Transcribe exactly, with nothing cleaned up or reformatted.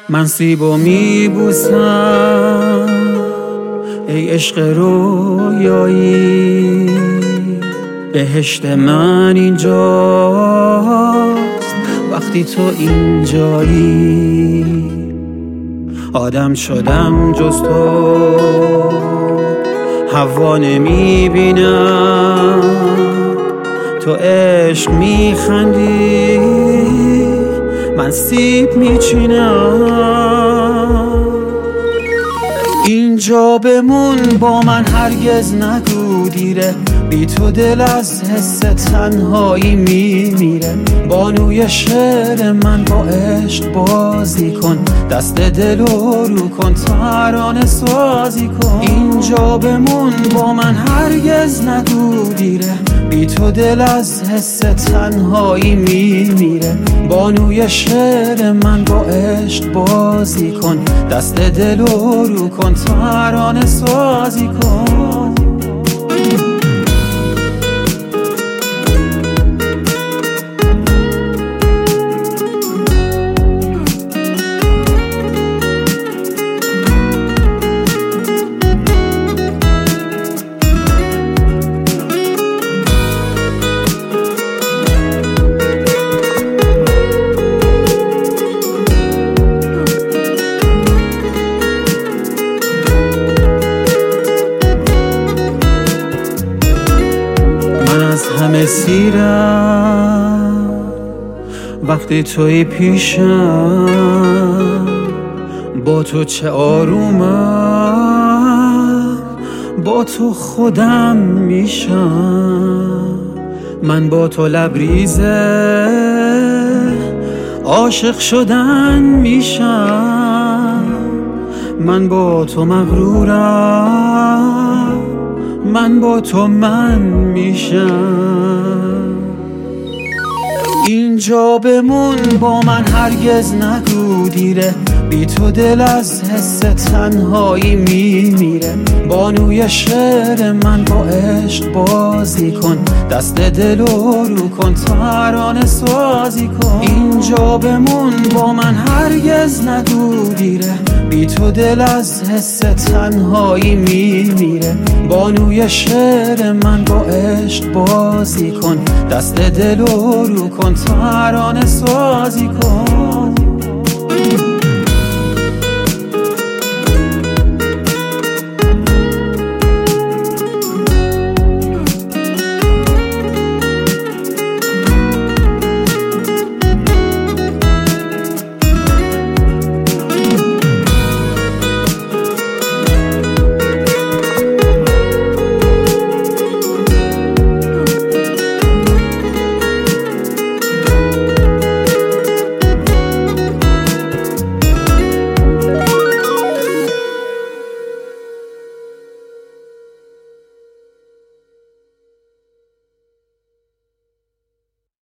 من سیبو میبوسم ای عشق رویایی، بهشت من اینجاست وقتی تو اینجایی. آدم شدم جز تو هوا نمیبینم، تو عشق میخندی من سیب میچینم. اینجا بمون با من هرگز نگو دیره، بی تو دل از حس تنهایی میمیره. بانوی شعر من با عشق بازی کن، دست دلو رو کن ترانه سازی کن. اینجا بمون با من هرگز نگو دیره، بی تو دل از حس تنهایی میمیره. بانوی شعر من با عشق بازی کن، دست دلو رو کن ترانه سازی کن. همه سیرم وقتی توی پیشم، با تو چه آرومم، با تو خودم میشم. من با تو لبریزه عاشق شدن میشم. من با تو مغرورم، من با تو من میشم. اینجا بمون با من هرگز نگو دیره، بی تو دل از حس تنهایی میمیره. بانوی شعر من با عشق بازی کن، دست دلو رو کن ترانه سازی کن. اینجا بمون با من هرگز نگو دیره، بی تو دل از حس تنهایی میمیره. بانوی شعر من با عشق بازی کن، دست دلو رو کن ترانه سازی کن.